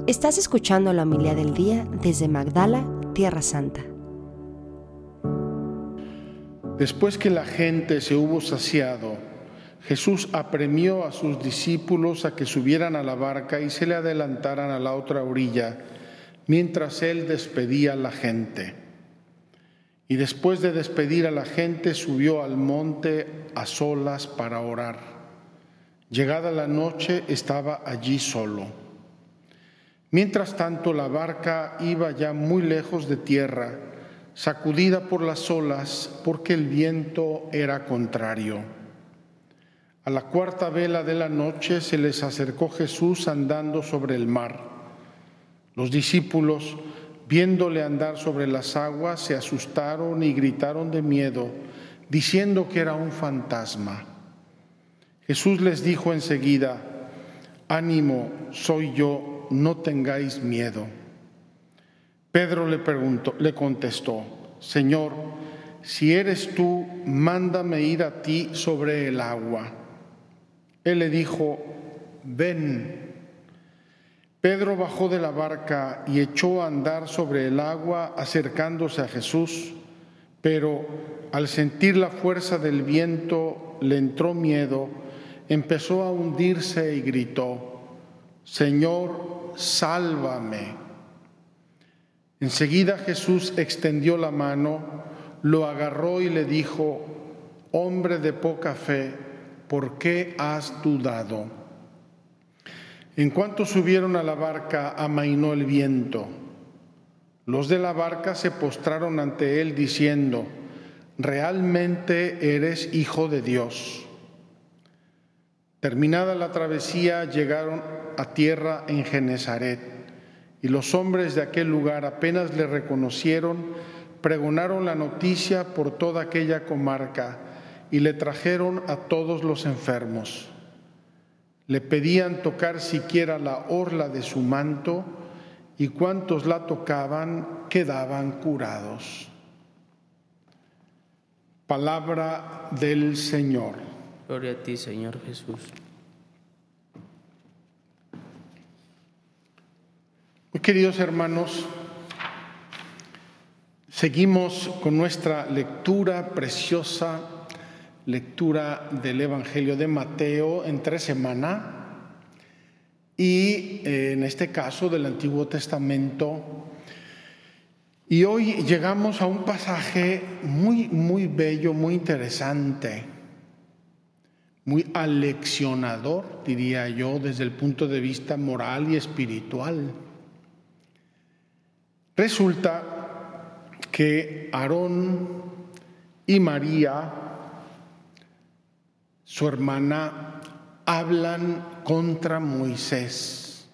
Estás escuchando la homilía del día desde Magdala, Tierra Santa. Después que la gente se hubo saciado, Jesús apremió a sus discípulos a que subieran a la barca y se le adelantaran a la otra orilla, mientras él despedía a la gente. Y después de despedir a la gente, subió al monte a solas para orar. Llegada la noche, estaba allí solo. Mientras tanto, la barca iba ya muy lejos de tierra, sacudida por las olas, porque el viento era contrario. A la cuarta vela de la noche se les acercó Jesús andando sobre el mar. Los discípulos, viéndole andar sobre las aguas, se asustaron y gritaron de miedo, diciendo que era un fantasma. Jesús les dijo enseguida: «Ánimo, soy yo, no tengáis miedo». Pedro le contestó: «Señor, si eres tú, mándame ir a ti sobre el agua». Él le dijo: «Ven». Pedro bajó de la barca y echó a andar sobre el agua acercándose a Jesús, pero al sentir la fuerza del viento le entró miedo, empezó a hundirse y gritó: «Señor, sálvame». Enseguida Jesús extendió la mano, lo agarró y le dijo: «Hombre de poca fe, ¿por qué has dudado?». En cuanto subieron a la barca, amainó el viento. Los de la barca se postraron ante él diciendo: «Realmente eres Hijo de Dios». Terminada la travesía, llegaron a tierra en Genesaret, y los hombres de aquel lugar apenas le reconocieron, pregonaron la noticia por toda aquella comarca y le trajeron a todos los enfermos. Le pedían tocar siquiera la orla de su manto, y cuantos la tocaban quedaban curados. Palabra del Señor. Gloria a ti, Señor Jesús. Muy queridos hermanos, seguimos con nuestra lectura preciosa, lectura del Evangelio de Mateo entre semana y en este caso del Antiguo Testamento. Y hoy llegamos a un pasaje muy bello, muy interesante, muy aleccionador, diría yo, desde el punto de vista moral y espiritual. Resulta que Aarón y María, su hermana, hablan contra Moisés.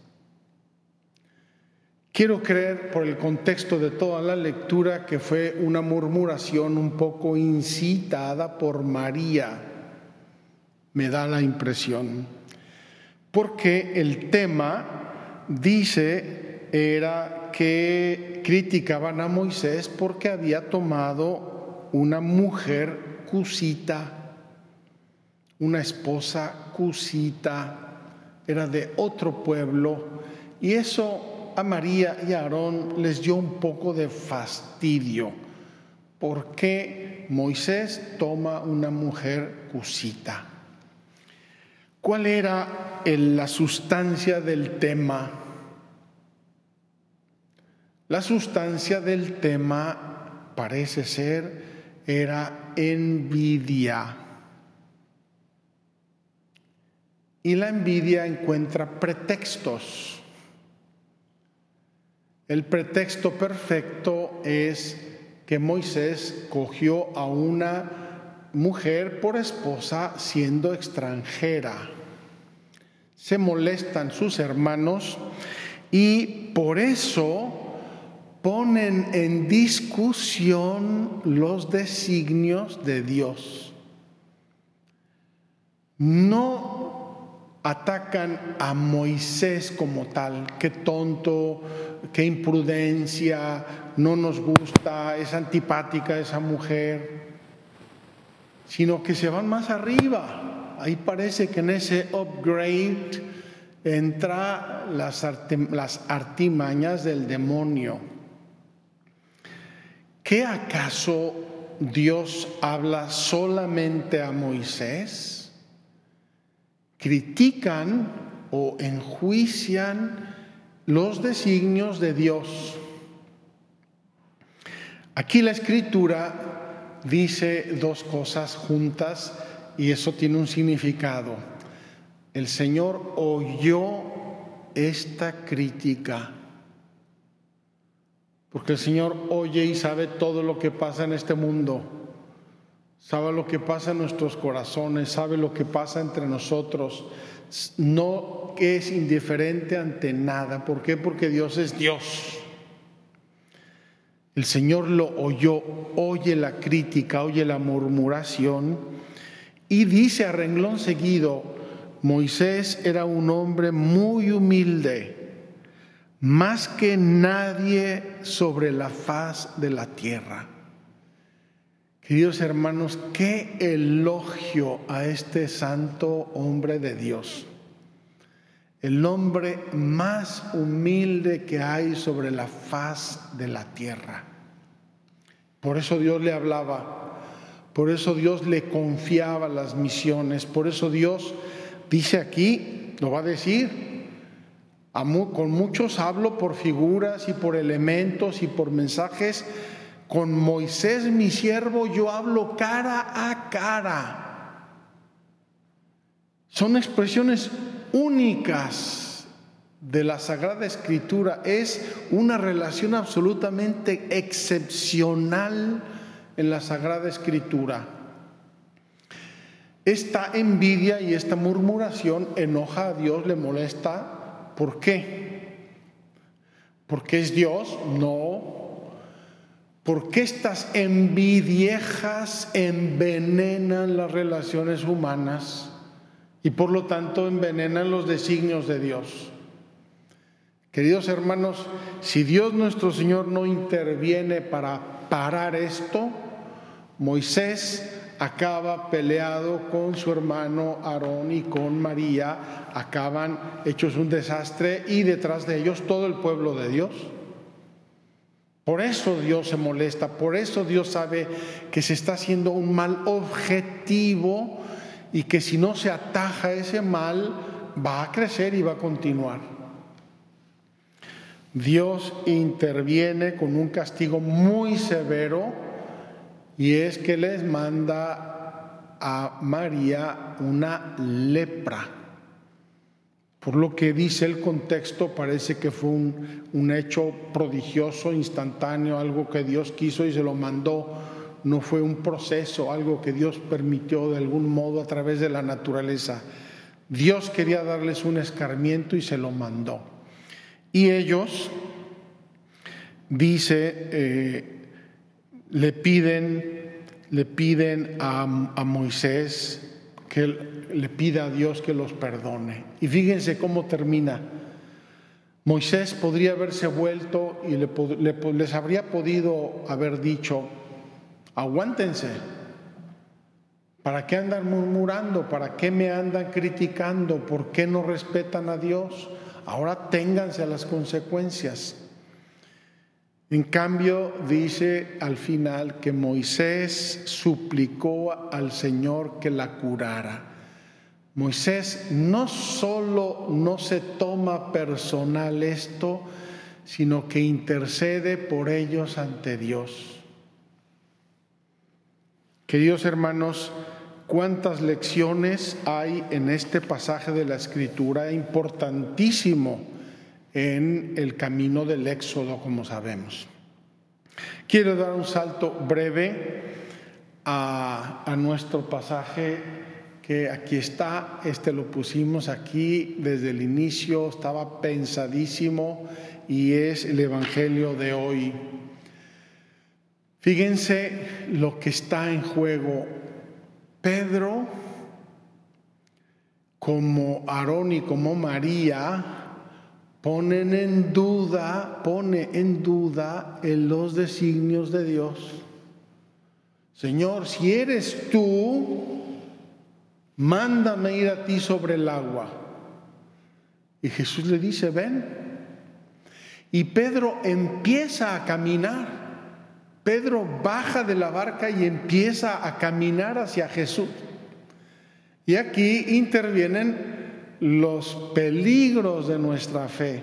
Quiero creer, por el contexto de toda la lectura, que fue una murmuración un poco incitada por María. Me da la impresión. Porque el tema, dice, era que criticaban a Moisés porque había tomado una mujer cusita, una esposa cusita, era de otro pueblo, y eso a María y a Aarón les dio un poco de fastidio. ¿Por qué Moisés toma una mujer cusita? ¿Cuál era la sustancia del tema? La sustancia del tema, parece ser, era envidia. Y la envidia encuentra pretextos. El pretexto perfecto es que Moisés cogió a una mujer por esposa siendo extranjera. Se molestan sus hermanos y por eso ponen en discusión los designios de Dios. No atacan a Moisés como tal, qué tonto, qué imprudencia, no nos gusta, es antipática esa mujer, sino que se van más arriba. Ahí parece que en ese upgrade entra las artimañas del demonio. ¿Qué acaso Dios habla solamente a Moisés? Critican o enjuician los designios de Dios. Aquí la Escritura dice dos cosas juntas y eso tiene un significado. El Señor oyó esta crítica, porque el Señor oye y sabe todo lo que pasa en este mundo, sabe lo que pasa en nuestros corazones, sabe lo que pasa entre nosotros, no es indiferente ante nada. ¿Por qué? Porque Dios es Dios. El Señor lo oyó, oye la crítica, oye la murmuración y dice a renglón seguido: Moisés era un hombre muy humilde, más que nadie sobre la faz de la tierra. Queridos hermanos, qué elogio a este santo hombre de Dios. El hombre más humilde que hay sobre la faz de la tierra. Por eso Dios le hablaba, por eso Dios le confiaba las misiones, por eso Dios dice aquí, lo va a decir, con muchos hablo por figuras y por elementos y por mensajes. Con Moisés mi siervo yo hablo cara a cara. Son expresiones únicas de la Sagrada Escritura. Es una relación absolutamente excepcional en la Sagrada Escritura. Esta envidia y esta murmuración enoja a Dios, le molesta. ¿Por qué? ¿Porque es Dios? No. Porque estas envidiejas envenenan las relaciones humanas y por lo tanto envenenan los designios de Dios. Queridos hermanos, si Dios nuestro Señor no interviene para parar esto, Moisés acaba peleado con su hermano Aarón y con María, acaban hechos un desastre y detrás de ellos todo el pueblo de Dios. Por eso Dios se molesta, por eso Dios sabe que se está haciendo un mal objetivo y que si no se ataja ese mal va a crecer y va a continuar. Dios interviene con un castigo muy severo y es que les manda a María una lepra. Por lo que dice el contexto, parece que fue un hecho prodigioso, instantáneo, algo que Dios quiso y se lo mandó. No fue un proceso, algo que Dios permitió de algún modo a través de la naturaleza. Dios quería darles un escarmiento y se lo mandó. Y ellos, dice, le piden a Moisés que le pida a Dios que los perdone. Y fíjense cómo termina. Moisés podría haberse vuelto y les habría podido haber dicho: aguántense, ¿para qué andan murmurando? ¿Para qué me andan criticando? ¿Por qué no respetan a Dios? Ahora ténganse a las consecuencias. En cambio, dice al final que Moisés suplicó al Señor que la curara. Moisés no solo no se toma personal esto, sino que intercede por ellos ante Dios. Queridos hermanos, cuántas lecciones hay en este pasaje de la Escritura, importantísimo en el camino del Éxodo, como sabemos. Quiero dar un salto breve a nuestro pasaje que aquí está. Lo pusimos aquí desde el inicio, estaba pensadísimo y es el Evangelio de hoy. Fíjense lo que está en juego. Pedro, como Aarón y como María, pone en duda los designios de Dios. Señor, si eres tú, mándame ir a ti sobre el agua. Y Jesús le dice, ven. Y Pedro empieza a caminar. Pedro baja de la barca y empieza a caminar hacia Jesús. Y aquí intervienen los peligros de nuestra fe.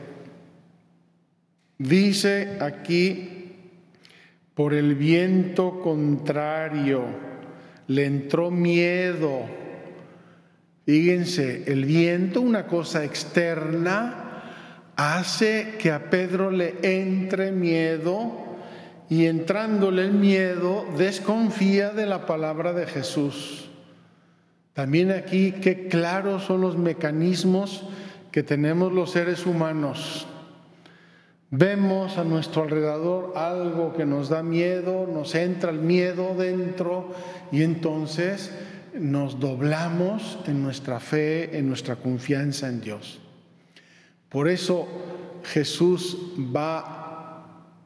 Dice aquí, por el viento contrario, le entró miedo. Fíjense, el viento, una cosa externa, hace que a Pedro le entre miedo, y entrándole el miedo, desconfía de la palabra de Jesús. También aquí, qué claros son los mecanismos que tenemos los seres humanos. Vemos a nuestro alrededor algo que nos da miedo, nos entra el miedo dentro y entonces nos doblamos en nuestra fe, en nuestra confianza en Dios. Por eso Jesús va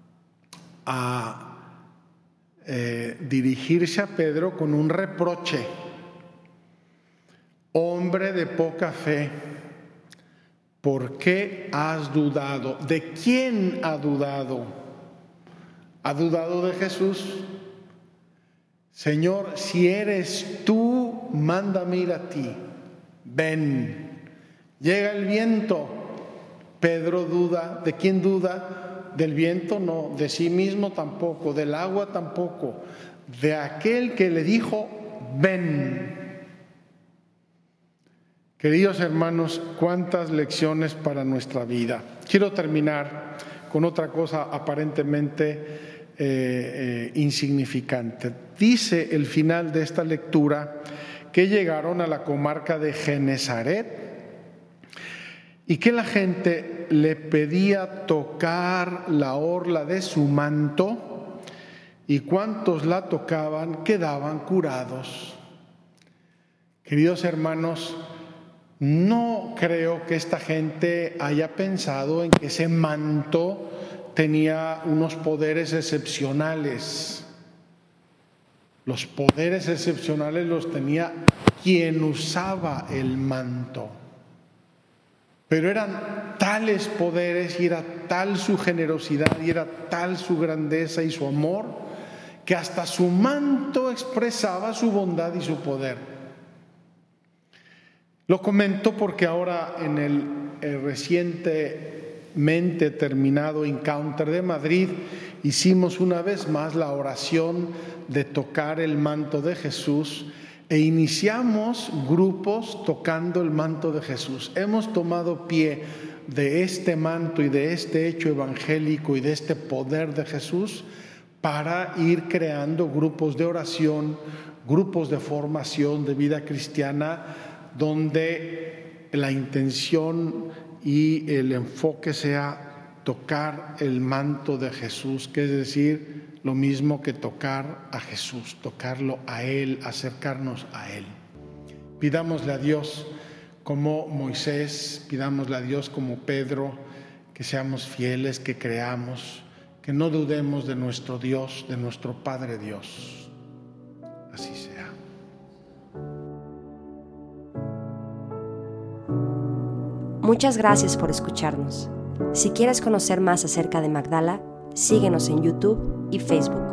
a dirigirse a Pedro con un reproche. Hombre de poca fe, ¿por qué has dudado? ¿De quién ha dudado? ¿Ha dudado de Jesús? Señor, si eres tú, mándame ir a ti. Ven. Llega el viento. Pedro duda. ¿De quién duda? Del viento no, de sí mismo tampoco, del agua tampoco, de aquel que le dijo, ven. Queridos hermanos, cuántas lecciones para nuestra vida. Quiero terminar con otra cosa aparentemente insignificante. Dice el final de esta lectura que llegaron a la comarca de Genesaret y que la gente le pedía tocar la orla de su manto y cuantos la tocaban quedaban curados. Queridos hermanos, no creo que esta gente haya pensado en que ese manto tenía unos poderes excepcionales. Los poderes excepcionales los tenía quien usaba el manto. Pero eran tales poderes y era tal su generosidad y era tal su grandeza y su amor que hasta su manto expresaba su bondad y su poder. Lo comento porque ahora en el recientemente terminado Encounter de Madrid hicimos una vez más la oración de tocar el manto de Jesús e iniciamos grupos tocando el manto de Jesús. Hemos tomado pie de este manto y de este hecho evangélico y de este poder de Jesús para ir creando grupos de oración, grupos de formación de vida cristiana, donde la intención y el enfoque sea tocar el manto de Jesús, que es decir, lo mismo que tocar a Jesús, tocarlo a Él, acercarnos a Él. Pidámosle a Dios como Moisés, pidámosle a Dios como Pedro, que seamos fieles, que creamos, que no dudemos de nuestro Dios, de nuestro Padre Dios. Así sea. Muchas gracias por escucharnos. Si quieres conocer más acerca de Magdala, síguenos en YouTube y Facebook.